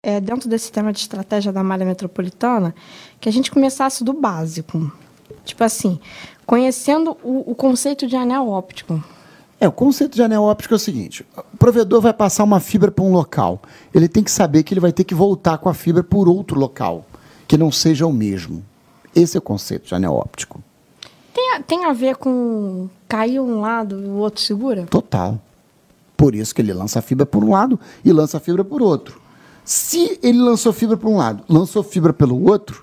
dentro desse tema de estratégia da malha metropolitana, que a gente começasse do básico. Tipo assim, conhecendo o conceito de anel óptico. O conceito de anel óptico é o seguinte: o provedor vai passar uma fibra para um local. Ele tem que saber que ele vai ter que voltar com a fibra por outro local, que não seja o mesmo. Esse é o conceito de anel óptico. Tem a ver com cair um lado e o outro segura? Total. Por isso que ele lança a fibra por um lado e lança a fibra por outro. Se ele lançou fibra por um lado, lançou fibra pelo outro,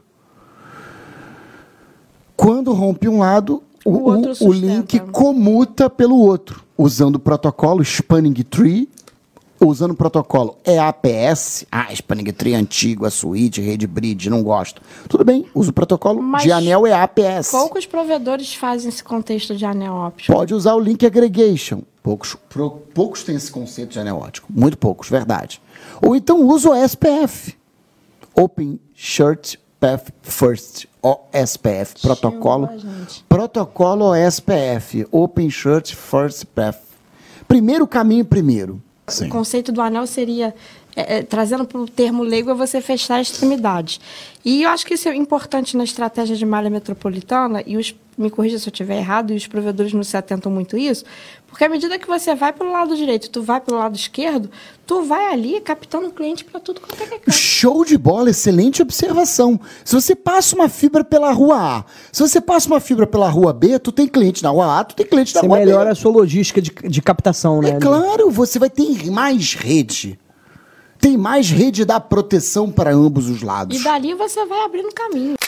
quando rompe um lado, o link comuta pelo outro, usando o protocolo Spanning Tree, usando o protocolo EAPS. Spanning Tree é antigo, a suíte, rede bridge, não gosto. Tudo bem, usa o protocolo de anel EAPS. Poucos provedores fazem esse contexto de anel óptico. Pode usar o link aggregation. Poucos têm esse conceito de anel óptico. Muito poucos, verdade. Ou então usa o SPF. Open Short Path First. OSPF, protocolo OSPF, Open Short First Path. Primeiro caminho primeiro. Sim. O conceito do anel seria, trazendo para o termo leigo, é você fechar extremidades. E eu acho que isso é importante na estratégia de malha metropolitana, e me corrija se eu estiver errado, e os provedores não se atentam muito a isso, porque à medida que você vai pelo lado direito, tu vai pelo lado esquerdo, tu vai ali captando o cliente para tudo quanto é que é. Show de bola, excelente observação. Se você passa uma fibra pela rua A, se você passa uma fibra pela rua B, tu tem cliente na rua A, tu tem cliente na rua B. Você melhora a sua logística de captação, né? Claro, você vai ter mais rede. Tem mais rede da proteção para ambos os lados. E dali você vai abrindo caminho.